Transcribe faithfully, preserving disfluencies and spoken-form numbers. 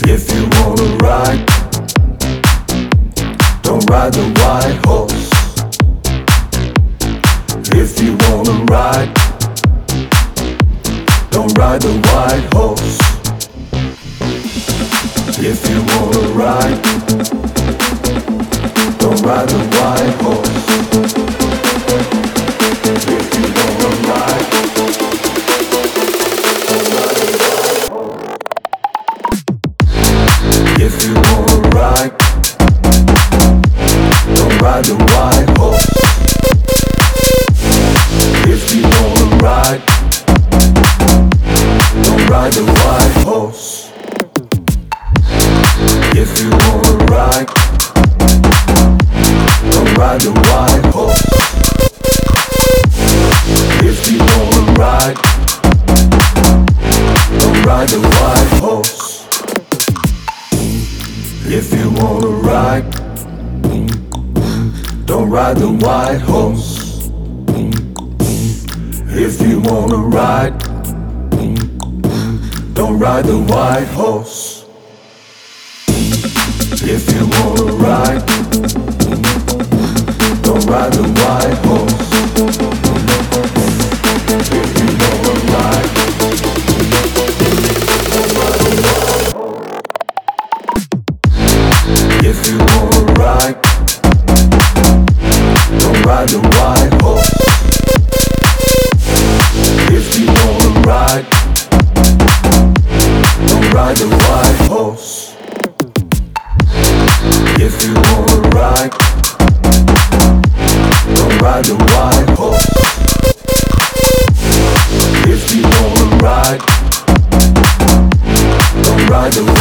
If you wanna ride, don't ride the white horse. If you wanna ride, don't ride the white horse. If you wanna ride, don't ride the white horse. If you wanna ride, don't ride the white horse. If you wanna ride, don't ride the white horse. If you wanna ride, don't ride the white horse. If you wanna ride, don't ride the white horse. If you wanna ride, don't ride the white horse. If you wanna ride, don't ride the white horse. If you wanna ride, don't ride the white horse. If you wanna ride, don't ride the white horse. If you wanna ride, don't ride the white horse. If you wanna ride, don't ride the white horse. If you wanna ride, don't ride the white horse. If you wanna ride, don't ride the white horse. If you wanna ride, don't ride the